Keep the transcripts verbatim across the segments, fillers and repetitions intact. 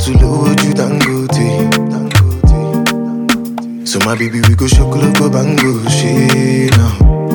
to load you Dangote. So my baby, we go shokuloko bango shit now.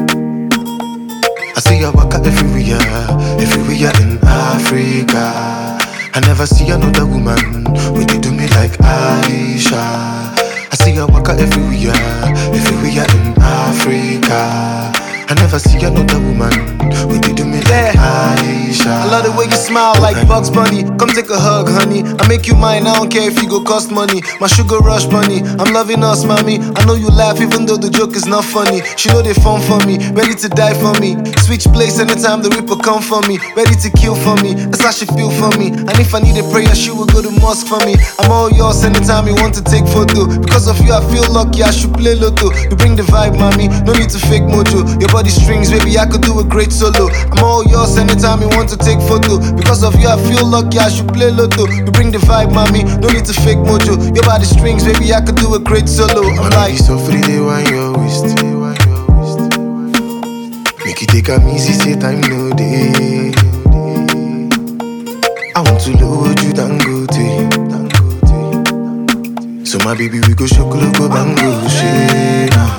I see you waka everywhere, everywhere in Africa. I never see another woman when they do me like Aisha. I see you waka everywhere, everywhere in Africa. I never see another woman when they do me like Aisha. I love the way you smile like Bugs Bunny. Come take a hug, honey. I make you mine, I don't care if you go cost money. My sugar rush bunny, I'm loving us, mommy. I know you laugh even though the joke is not funny. She know they fun for me, ready to die for me. Switch place anytime the Reaper come for me. Ready to kill for me, that's how she feel for me. And if I need a prayer, she will go to mosque for me. I'm all yours anytime you want to take photo. Because of you, I feel lucky, I should play Lotto. You bring the vibe, mommy, no need to fake mojo. Your body strings, baby, I could do a great solo. I'm all yours anytime you want to take photo. Because of you, I feel lucky, I should play Lotto. You bring the vibe, mommy, no need to fake mojo. Your body strings, baby, I could do a great solo. I'm My like, baby so free, they want your waist. Make you take a easy, say time no day. I want to load you Dangote. So my baby, we go shokuloko bango shit now.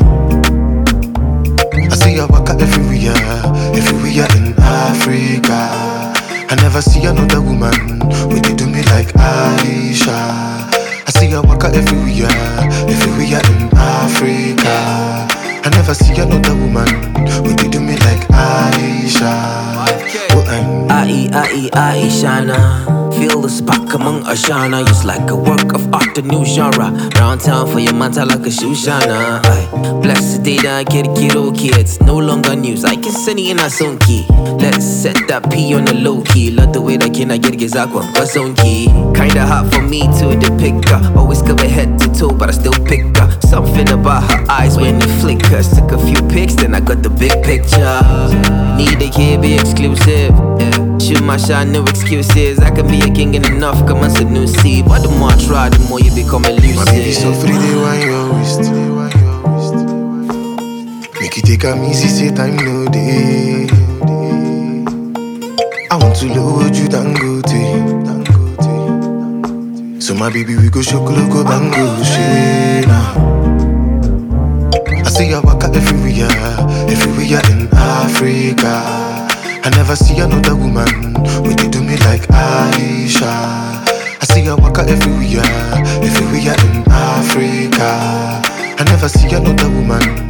I see you waka everywhere, everywhere in Africa. I never see another woman when they do me like Aisha. I see you waka everywhere, everywhere in Africa. I never see another woman when they do me like Aisha. Oh, and Ai, Ai, Aishana. Feel the spark among Ashana. It's like a work of art, a new genre. Round town for your manta like a Shoshana. Aye. Bless the day that I get it, get okay. It's no longer news. I can send it in a song key. Let's set that P on the low key. Love the way that can I get it, Gizakwa, what's on key. Kinda hot for me to depict her. Always cover head to toe, but I still pick her. Something about her eyes when it flickers. Took a few pics, then I got the big picture. Need a kid, be exclusive. Yeah. Shoot my shot, no excuses. I can be a king and enough, come on, a new seed. But the more I try, the more you become elusive. my baby so free, they want your waist. Make you take a easy, say time no day. I want to load you Dangote. So my baby, we go shokuloko bango shit now. I see you waka everywhere, everywhere in Africa. I never see another woman when they do me like Aisha. I see you waka everywhere, everywhere in Africa. I never see another woman